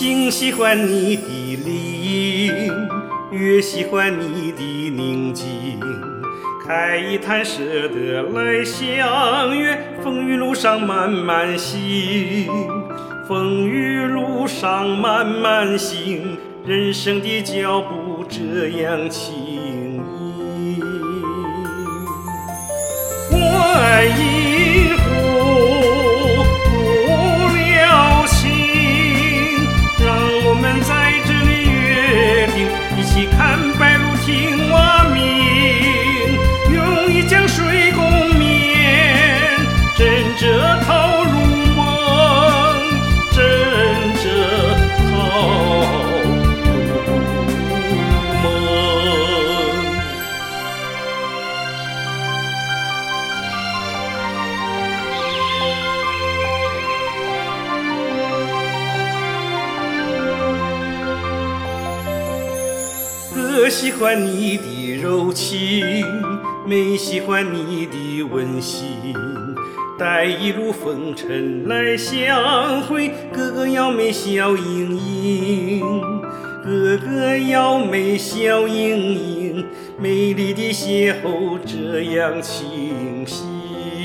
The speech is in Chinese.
竟喜欢你的灵，越喜欢你的宁静。开一坛舍得来相约，风雨路上慢慢行，风雨路上慢慢行，人生的脚步这样轻盈。我爱银河不了情，让我们在这里约定，一起看白鹭听蛙鸣，用一江水共眠，枕着桃入梦，枕着桃入梦。哥喜欢你的柔情，妹喜欢你的温馨，待一路风尘来相会，哥哥要妹笑盈盈，哥哥要妹笑盈盈，美丽的邂逅这样清晰。